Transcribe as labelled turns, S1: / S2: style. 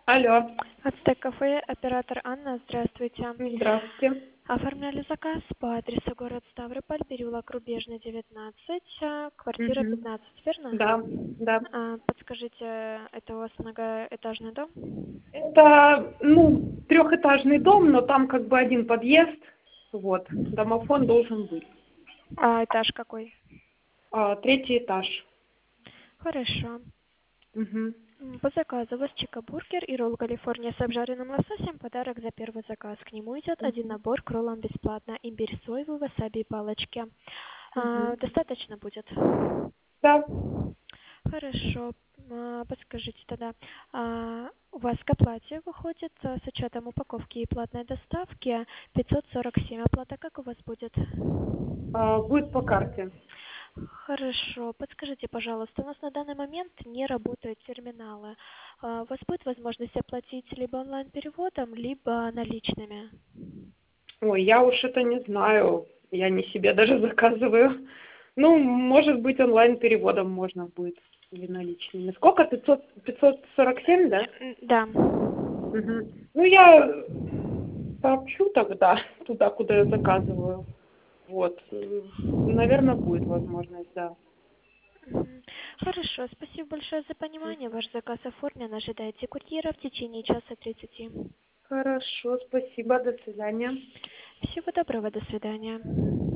S1: Алло,
S2: Ацтек-кафе, оператор Анна, здравствуйте.
S1: здравствуйте.
S2: Оформляли заказ по адресу город Ставрополь, переулок Рубежный, 19, квартира
S1: Мгм.
S2: 15, верно?
S1: Да, да.
S2: Подскажите, это у вас многоэтажный дом?
S1: Это, трехэтажный дом, но там как бы один подъезд. Вот, домофон должен быть.
S2: А этаж какой?
S1: Третий этаж.
S2: Хорошо.
S1: Мгм.
S2: По заказу у вас чикабургер и ролл Калифорния с обжаренным лососем. Подарок за первый заказ. К нему идет один
S1: Мгм.
S2: набор к роллам бесплатно. Имбирь соевый, васаби и палочки.
S1: Мгм.
S2: Достаточно будет?
S1: Да.
S2: Хорошо. Подскажите тогда, у вас к оплате выходит с учетом упаковки и платной доставки 547. Оплата как у вас будет?
S1: Будет по карте.
S2: Хорошо. Подскажите, пожалуйста, у нас на данный момент не работают терминалы. У вас будет возможность оплатить либо онлайн-переводом, либо наличными?
S1: Ой, я уж это не знаю. Я не себе даже заказываю. Ну, может быть, онлайн-переводом можно будет. Или наличными. Сколько? 547, да?
S2: Да.
S1: Мгм. Ну, я сообщу тогда туда, куда я заказываю. Вот. Наверное, будет возможность, да.
S2: Мгм. Хорошо. Спасибо большое за понимание. Ваш заказ оформлен. Ожидайте курьера в течение часа 30.
S1: Хорошо, спасибо, до свидания.
S2: Всего доброго. До свидания.